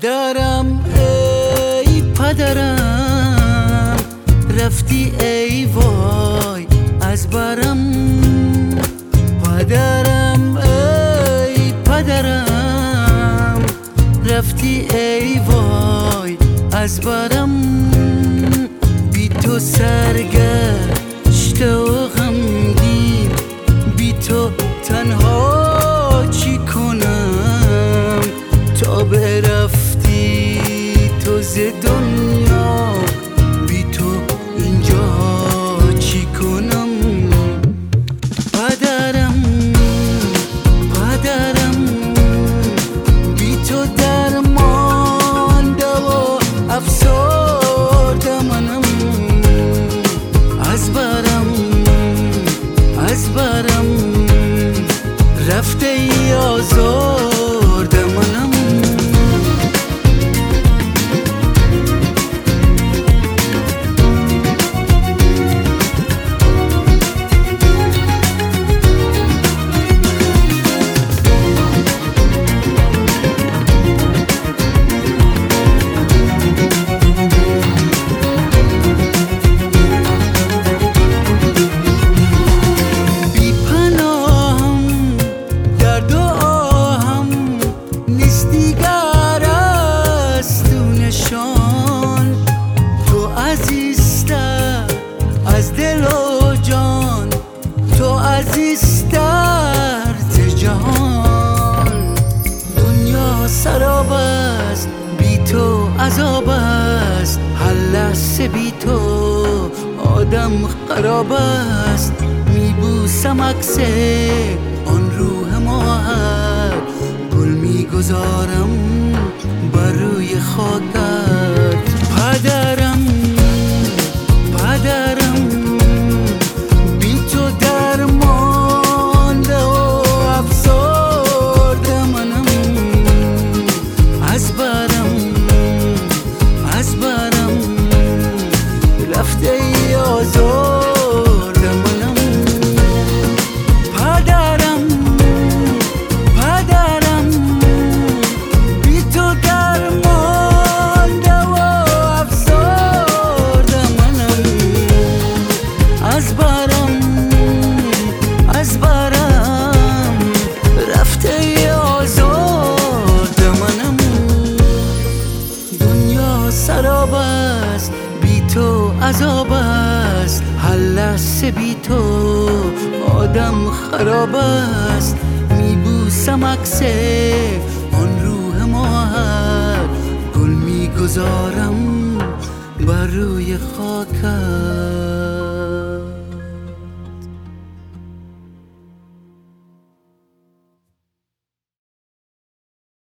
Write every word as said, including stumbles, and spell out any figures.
پدرم ای پدرم، رفتی ای وای از برم. پدرم ای پدرم، رفتی ای وای از برم. بی تو سرگشته و غمگین، بی تو تنها چی کنم؟ تا برفتی تو ز دنیا، بی تو اینجا چی کنم؟ پدرم پدرم، بی تو درمان دوا افسرده منم. از برم از برم رفته ای آزرده منم. از دل و جان تو عزیزتر ز جهان. دنیا سراب است بی تو عذاب است، هر لحظه بی تو آدم خراب است. میبوسم عکس آن روح ماهر، گل میگذارم بر روی خاکت. پدرم پدرم، بی تو درمانده و افسرده منم. از برم از برم رفته ای آزرده منم. پدرم پدرم، بی تو درمانده و افسرده منم. از برم از برم رفته ای آزرده منم. دنیا سراب است بی تو عذاب است، هر لحظه بی تو آدم خراب است. میبوسم عکس آن روح ماهر، گل میگذارم بر روی خاکت.